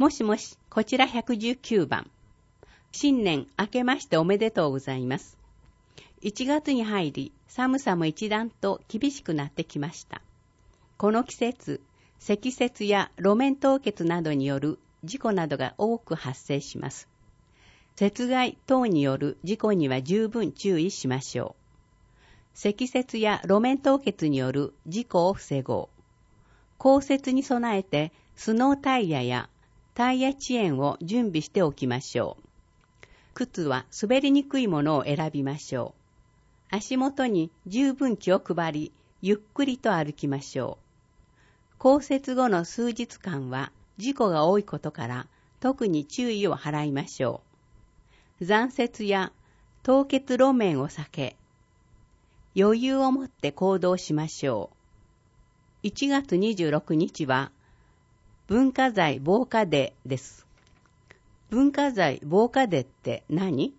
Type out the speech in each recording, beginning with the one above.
もしもし、こちら119番。新年明けましておめでとうございます。1月に入り、寒さも一段と厳しくなってきました。この季節、積雪や路面凍結などによる事故などが多く発生します。雪害等による事故には十分注意しましょう。積雪や路面凍結による事故を防ごう。降雪に備えてスノータイヤやタイヤチェーンを準備しておきましょう。靴は滑りにくいものを選びましょう。足元に十分気を配り、ゆっくりと歩きましょう。降雪後の数日間は事故が多いことから特に注意を払いましょう。残雪や凍結路面を避け、余裕を持って行動しましょう。1月26日は文化財防火デーです。文化財防火デーって何？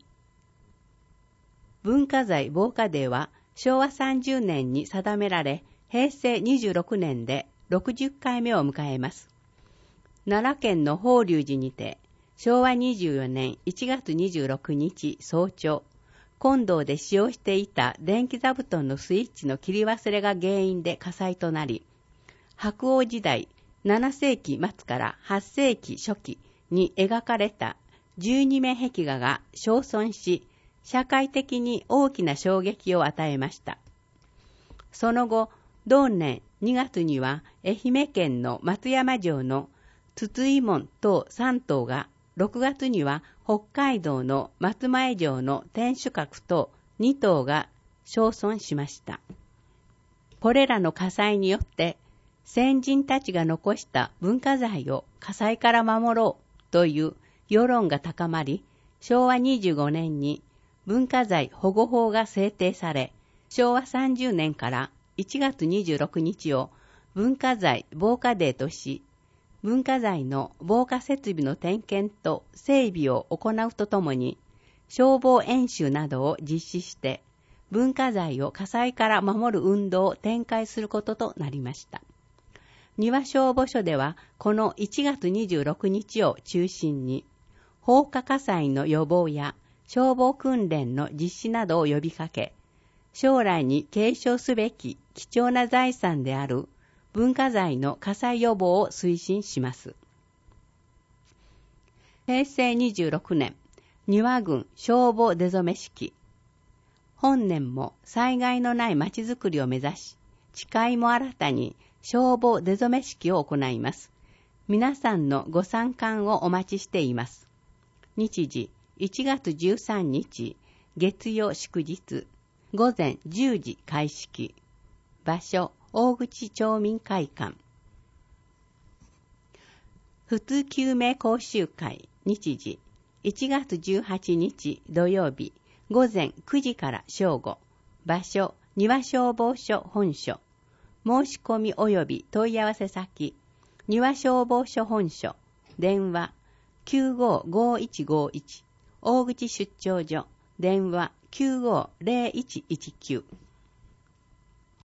文化財防火デーは昭和30年に定められ、平成26年で60回目を迎えます。奈良県の法隆寺にて、昭和24年1月26日早朝、金堂で使用していた電気座布団のスイッチの切り忘れが原因で火災となり、白王時代7世紀末から8世紀初期に描かれた12面壁画が焼損し、社会的に大きな衝撃を与えました。その後、同年2月には愛媛県の松山城の筒井門等3棟が、6月には北海道の松前城の天守閣等2棟が焼損しました。これらの火災によって先人たちが残した文化財を火災から守ろうという世論が高まり、昭和25年に文化財保護法が制定され、昭和30年から1月26日を文化財防火デーとし、文化財の防火設備の点検と整備を行うとともに、消防演習などを実施して、文化財を火災から守る運動を展開することとなりました。庭消防署では、この1月26日を中心に、放火火災の予防や消防訓練の実施などを呼びかけ、将来に継承すべき貴重な財産である文化財の火災予防を推進します。平成26年、庭郡消防出初め式。本年も災害のないまちづくりを目指し、誓いも新たに消防出初め式を行います。皆さんのご参観をお待ちしています。日時、1月13日、月曜祝日、午前10時開式。場所、大口町民会館。普通救命講習会。日時、1月18日土曜日、午前9時から正午。場所、庭消防署本所。申し込み及び問い合わせ先、庭消防署本所。電話、955151。大口出張所。電話、950119。